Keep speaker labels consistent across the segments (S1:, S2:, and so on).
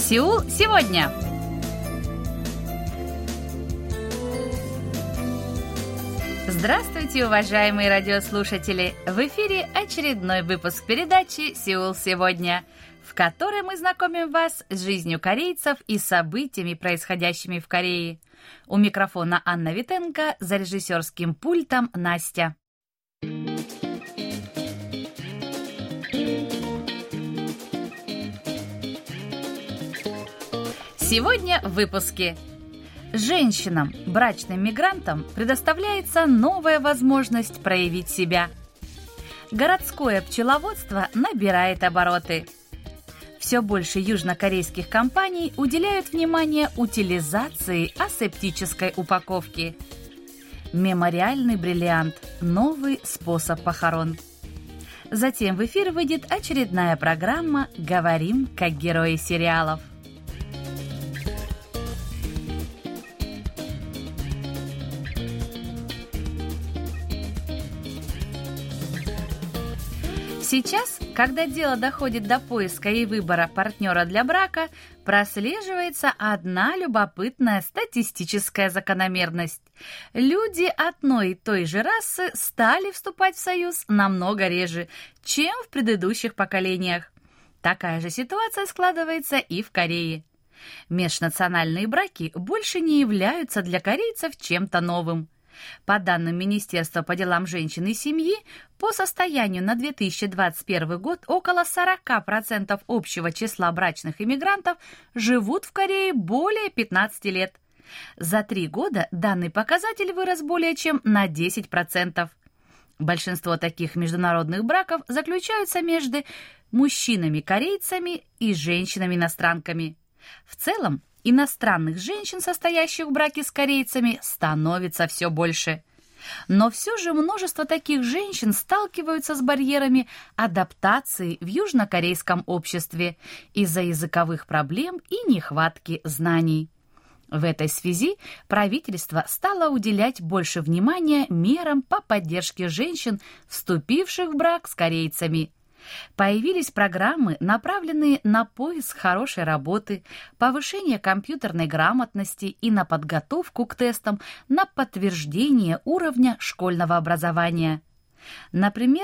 S1: Сеул сегодня. Здравствуйте, уважаемые радиослушатели! В эфире очередной выпуск передачи «Сеул сегодня», в которой мы знакомим вас с жизнью корейцев и событиями, происходящими в Корее. У микрофона Анна Витенко, за режиссерским пультом Настя. Сегодня в выпуске. Женщинам, брачным мигрантам предоставляется новая возможность проявить себя. Городское пчеловодство набирает обороты. Все больше южнокорейских компаний уделяют внимание утилизации асептической упаковки. Мемориальный бриллиант – новый способ похорон. Затем в эфир выйдет очередная программа «Говорим как герои сериалов». Сейчас, когда дело доходит до поиска и выбора партнера для брака, прослеживается одна любопытная статистическая закономерность. Люди одной и той же расы стали вступать в союз намного реже, чем в предыдущих поколениях. Такая же ситуация складывается и в Корее. Межнациональные браки больше не являются для корейцев чем-то новым. По данным Министерства по делам женщин и семьи, по состоянию на 2021 год около 40% общего числа брачных иммигрантов живут в Корее более 15 лет. За 3 года данный показатель вырос более чем на 10%. Большинство таких международных браков заключаются между мужчинами-корейцами и женщинами-иностранками. В целом, иностранных женщин, состоящих в браке с корейцами, становится все больше. Но все же множество таких женщин сталкиваются с барьерами адаптации в южнокорейском обществе из-за языковых проблем и нехватки знаний. В этой связи правительство стало уделять больше внимания мерам по поддержке женщин, вступивших в брак с корейцами. Появились программы, направленные на поиск хорошей работы, повышение компьютерной грамотности и на подготовку к тестам на подтверждение уровня школьного образования. Например,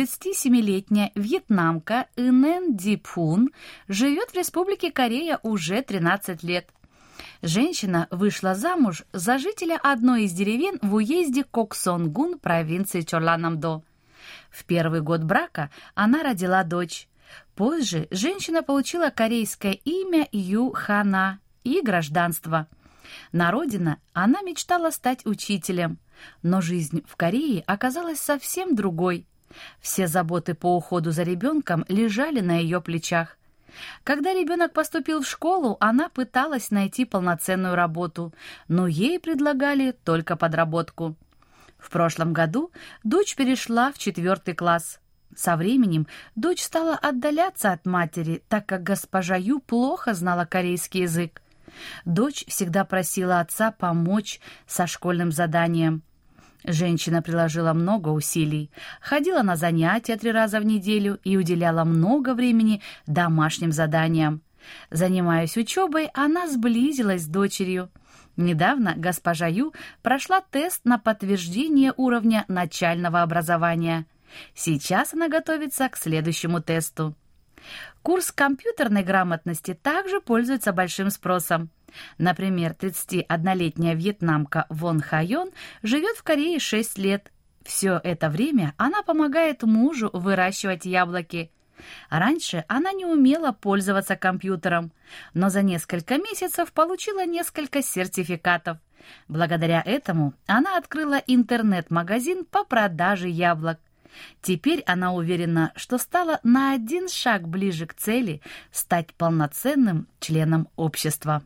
S1: 37-летняя вьетнамка Ынен Дипхун живет в Республике Корея уже 13 лет. Женщина вышла замуж за жителя одной из деревень в уезде Коксонгун провинции Чоланамдо. В первый год брака она родила дочь. Позже женщина получила корейское имя Ю Хана и гражданство. На родине она мечтала стать учителем, но жизнь в Корее оказалась совсем другой. Все заботы по уходу за ребенком лежали на ее плечах. Когда ребенок поступил в школу, она пыталась найти полноценную работу, но ей предлагали только подработку. В прошлом году дочь перешла в 4 класс. Со временем дочь стала отдаляться от матери, так как госпожа Ю плохо знала корейский язык. Дочь всегда просила отца помочь со школьным заданием. Женщина приложила много усилий, ходила на занятия 3 раза в неделю и уделяла много времени домашним заданиям. Занимаясь учебой, она сблизилась с дочерью. Недавно госпожа Ю прошла тест на подтверждение уровня начального образования. Сейчас она готовится к следующему тесту. Курс компьютерной грамотности также пользуется большим спросом. Например, 31-летняя вьетнамка Вон Хайон живет в Корее 6 лет. Все это время она помогает мужу выращивать яблоки. Раньше она не умела пользоваться компьютером, но за несколько месяцев получила несколько сертификатов. Благодаря этому она открыла интернет-магазин по продаже яблок. Теперь она уверена, что стала на 1 шаг ближе к цели стать полноценным членом общества.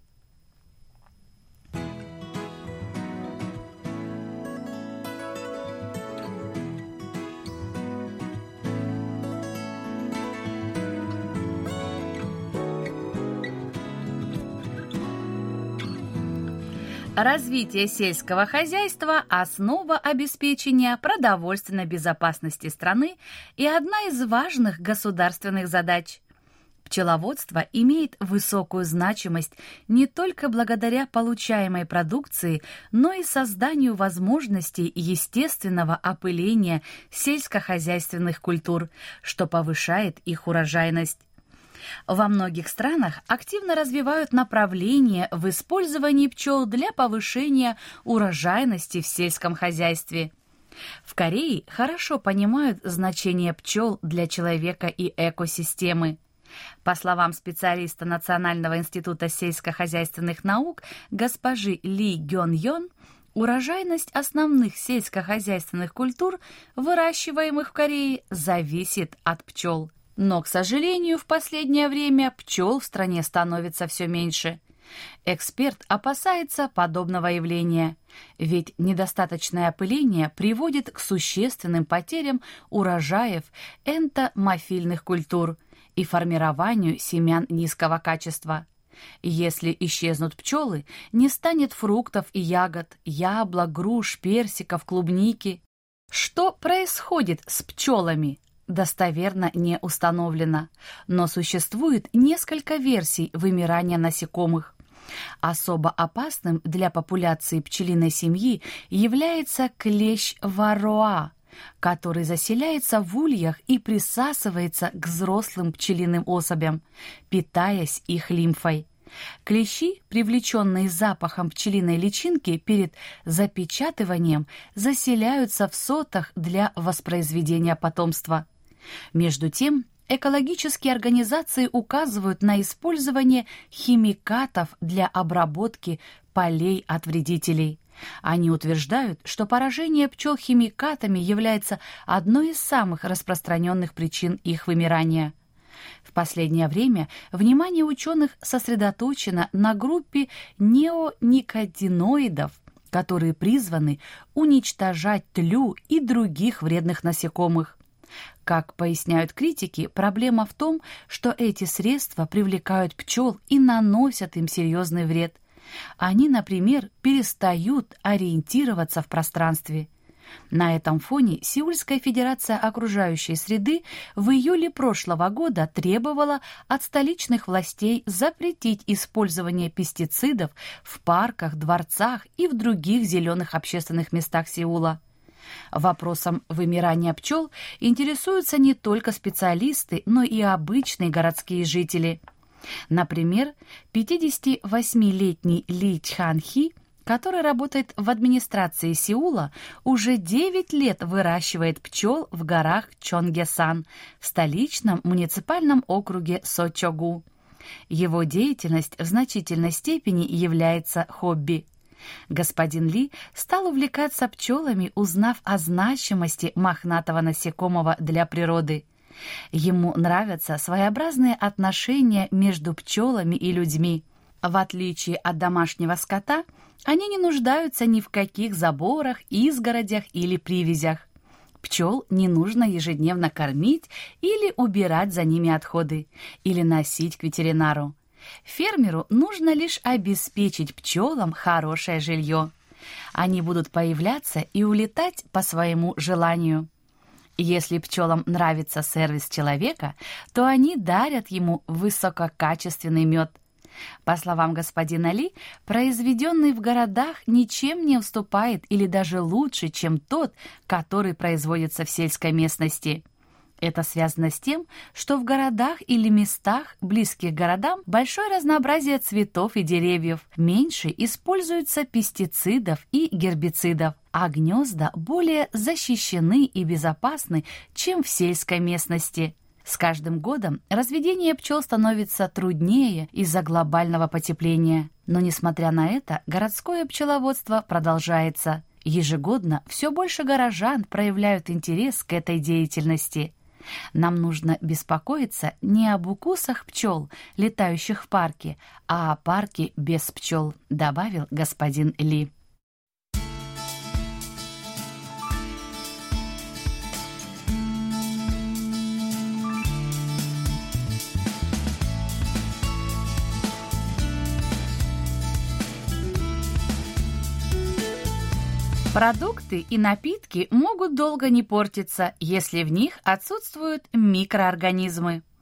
S1: Развитие сельского хозяйства – основа обеспечения продовольственной безопасности страны и одна из важных государственных задач. Пчеловодство имеет высокую значимость не только благодаря получаемой продукции, но и созданию возможностей естественного опыления сельскохозяйственных культур, что повышает их урожайность. Во многих странах активно развивают направление в использовании пчел для повышения урожайности в сельском хозяйстве. В Корее хорошо понимают значение пчел для человека и экосистемы. По словам специалиста Национального института сельскохозяйственных наук госпожи Ли Гён-Йон, урожайность основных сельскохозяйственных культур, выращиваемых в Корее, зависит от пчел. Но, к сожалению, в последнее время пчел в стране становится все меньше. Эксперт опасается подобного явления, ведь недостаточное опыление приводит к существенным потерям урожаев энтомофильных культур и формированию семян низкого качества. Если исчезнут пчелы, не станет фруктов и ягод, яблок, груш, персиков, клубники. Что происходит с пчелами? Достоверно не установлено, но существует несколько версий вымирания насекомых. Особо опасным для популяции пчелиной семьи является клещ варроа, который заселяется в ульях и присасывается к взрослым пчелиным особям, питаясь их лимфой. Клещи, привлеченные запахом пчелиной личинки перед запечатыванием, заселяются в сотах для воспроизведения потомства. Между тем, экологические организации указывают на использование химикатов для обработки полей от вредителей. Они утверждают, что поражение пчел химикатами является одной из самых распространенных причин их вымирания. В последнее время внимание ученых сосредоточено на группе неоникотиноидов, которые призваны уничтожать тлю и других вредных насекомых. Как поясняют критики, проблема в том, что эти средства привлекают пчел и наносят им серьезный вред. Они, например, перестают ориентироваться в пространстве. На этом фоне Сеульская федерация окружающей среды в июле прошлого года требовала от столичных властей запретить использование пестицидов в парках, дворцах и в других зеленых общественных местах Сеула. Вопросом вымирания пчел интересуются не только специалисты, но и обычные городские жители. Например, 58-летний Ли Чхан-Хи, который работает в администрации Сеула, уже 9 лет выращивает пчел в горах Чонгесан в столичном муниципальном округе Сочогу. Его деятельность в значительной степени является хобби. Господин Ли стал увлекаться пчелами, узнав о значимости мохнатого насекомого для природы. Ему нравятся своеобразные отношения между пчелами и людьми. В отличие от домашнего скота, они не нуждаются ни в каких заборах, изгородях или привязях. Пчел не нужно ежедневно кормить или убирать за ними отходы, или носить к ветеринару. Фермеру нужно лишь обеспечить пчелам хорошее жилье. Они будут появляться и улетать по своему желанию. Если пчелам нравится сервис человека, то они дарят ему высококачественный мед. По словам господина Ли, произведенный в городах ничем не уступает или даже лучше, чем тот, который производится в сельской местности. Это связано с тем, что в городах или местах, близких к городам, большое разнообразие цветов и деревьев, меньше используется пестицидов и гербицидов, а гнезда более защищены и безопасны, чем в сельской местности. С каждым годом разведение пчел становится труднее из-за глобального потепления. Но, несмотря на это, городское пчеловодство продолжается. Ежегодно все больше горожан проявляют интерес к этой деятельности. Нам нужно беспокоиться не об укусах пчел, летающих в парке, а о парке без пчел, добавил господин Ли. Продукты и напитки могут долго не портиться, если в них отсутствуют микроорганизмы.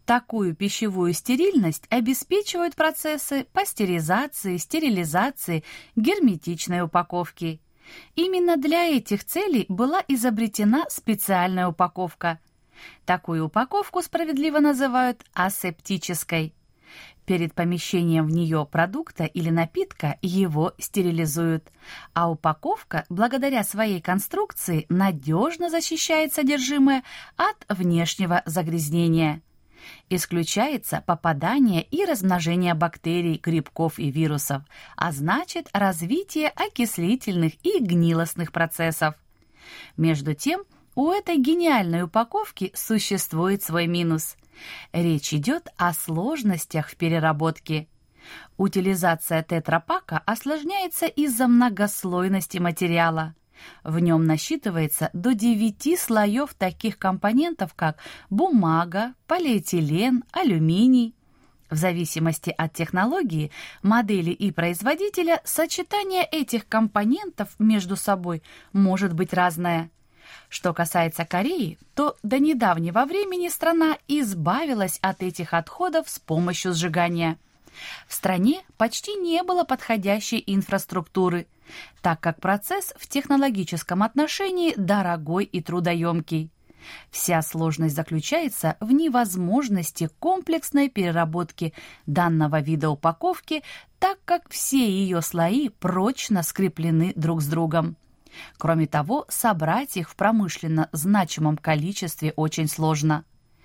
S1: Такую пищевую стерильность обеспечивают процессы пастеризации, стерилизации, герметичной упаковки. Именно для этих целей была изобретена специальная упаковка. Такую упаковку справедливо называют асептической. Перед помещением в нее продукта или напитка его стерилизуют, а упаковка, благодаря своей конструкции, надежно защищает содержимое от внешнего загрязнения. Исключается попадание и размножение бактерий, грибков и вирусов, а значит развитие окислительных и гнилостных процессов. Между тем, у этой гениальной упаковки существует свой минус. Речь идет о сложностях в переработке. Утилизация тетрапака осложняется из-за многослойности материала. В нем насчитывается до 9 слоев таких компонентов, как бумага, полиэтилен, алюминий. В зависимости от технологии, модели и производителя, сочетание этих компонентов между собой может быть разное. Что касается Кореи, то до недавнего времени страна избавилась от этих отходов с помощью сжигания. В стране почти не было подходящей инфраструктуры, так как процесс в технологическом отношении дорогой и трудоемкий. Вся сложность заключается в невозможности комплексной переработки данного вида упаковки, так как все ее слои прочно скреплены друг с другом. Кроме того, собрать их в промышленно значимом количестве очень сложно.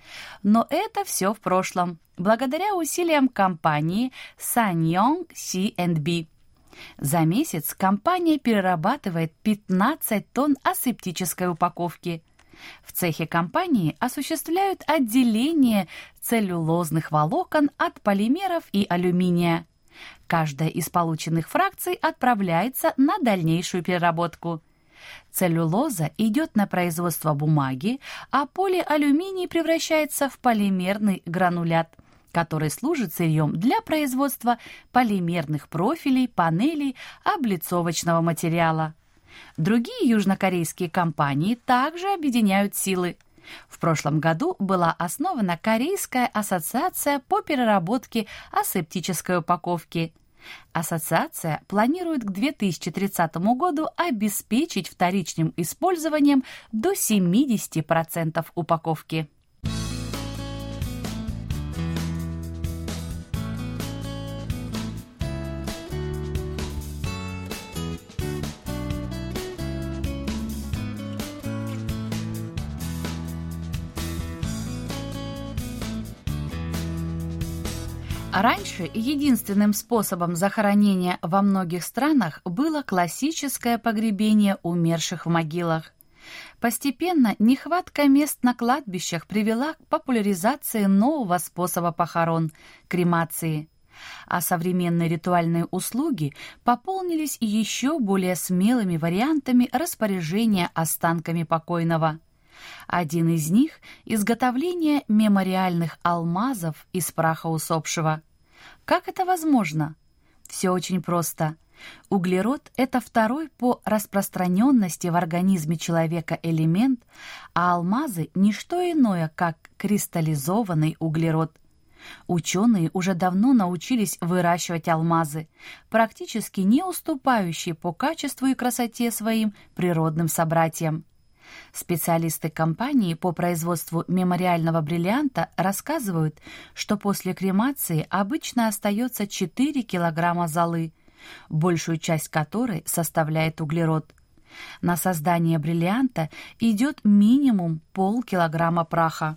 S1: Но это все в прошлом, благодаря усилиям компании Sanyong C&B. За месяц компания перерабатывает 15 тонн асептической упаковки. В цехе компании осуществляют отделение целлюлозных волокон от полимеров и алюминия. Каждая из полученных фракций отправляется на дальнейшую переработку. Целлюлоза идет на производство бумаги, а полиалюминий превращается в полимерный гранулят, который служит сырьем для производства полимерных профилей, панелей, облицовочного материала. Другие южнокорейские компании также объединяют силы. В прошлом году была основана Корейская ассоциация по переработке асептической упаковки. Ассоциация планирует к 2030 году обеспечить вторичным использованием до 70% упаковки. Раньше единственным способом захоронения во многих странах было классическое погребение умерших в могилах. Постепенно нехватка мест на кладбищах привела к популяризации нового способа похорон – кремации. А современные ритуальные услуги пополнились еще более смелыми вариантами распоряжения останками покойного. Один из них – изготовление мемориальных алмазов из праха усопшего. Как это возможно? Все очень просто. Углерод – это второй по распространенности в организме человека элемент, а алмазы – не что иное, как кристаллизованный углерод. Ученые уже давно научились выращивать алмазы, практически не уступающие по качеству и красоте своим природным собратьям. Специалисты компании по производству мемориального бриллианта рассказывают, что после кремации обычно остается 4 килограмма золы, большую часть которой составляет углерод. На создание бриллианта идет минимум полкилограмма праха.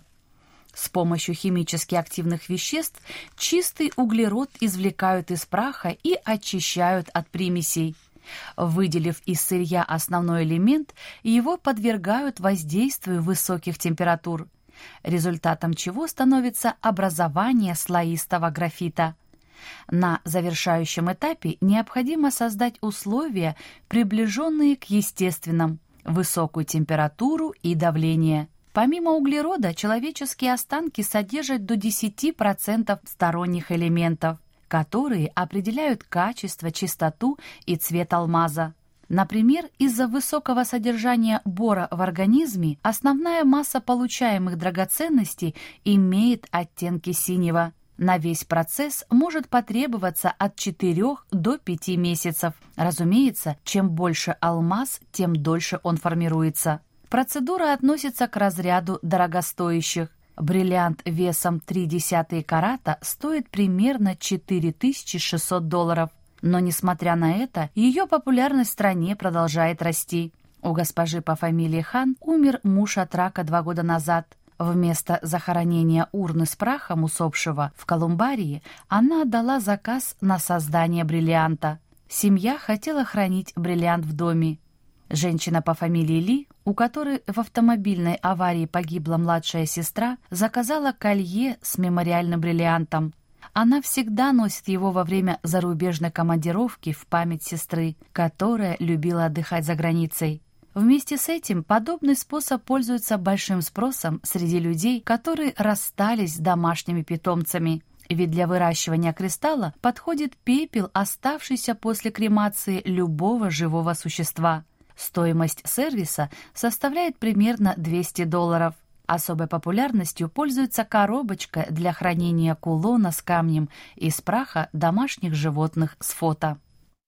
S1: С помощью химически активных веществ чистый углерод извлекают из праха и очищают от примесей. Выделив из сырья основной элемент, его подвергают воздействию высоких температур, результатом чего становится образование слоистого графита. На завершающем этапе необходимо создать условия, приближенные к естественным, высокую температуру и давление. Помимо углерода, человеческие останки содержат до 10% сторонних элементов, которые определяют качество, чистоту и цвет алмаза. Например, из-за высокого содержания бора в организме основная масса получаемых драгоценностей имеет оттенки синего. На весь процесс может потребоваться от 4 до 5 месяцев. Разумеется, чем больше алмаз, тем дольше он формируется. Процедура относится к разряду дорогостоящих. Бриллиант весом 0,3 карата стоит примерно $4600. Но, несмотря на это, ее популярность в стране продолжает расти. У госпожи по фамилии Хан умер муж от рака 2 года назад. Вместо захоронения урны с прахом усопшего в колумбарии она отдала заказ на создание бриллианта. Семья хотела хранить бриллиант в доме. Женщина по фамилии Ли, у которой в автомобильной аварии погибла младшая сестра, заказала колье с мемориальным бриллиантом. Она всегда носит его во время зарубежной командировки в память сестры, которая любила отдыхать за границей. Вместе с этим подобный способ пользуется большим спросом среди людей, которые расстались с домашними питомцами. Ведь для выращивания кристалла подходит пепел, оставшийся после кремации любого живого существа. Стоимость сервиса составляет примерно $200. Особой популярностью пользуется коробочка для хранения кулона с камнем из праха домашних животных с фото.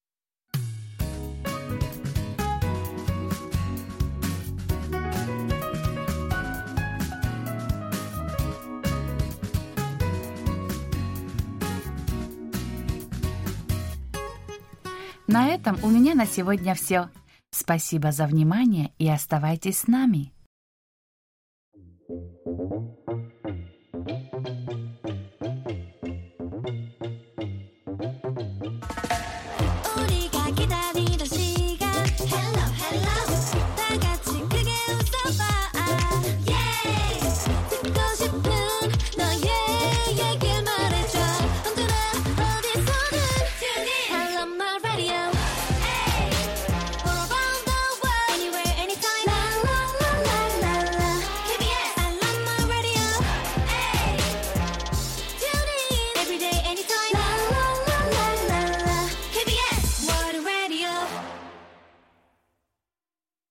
S1: На этом у меня на сегодня все. Спасибо за внимание и оставайтесь с нами.
S2: Thank you.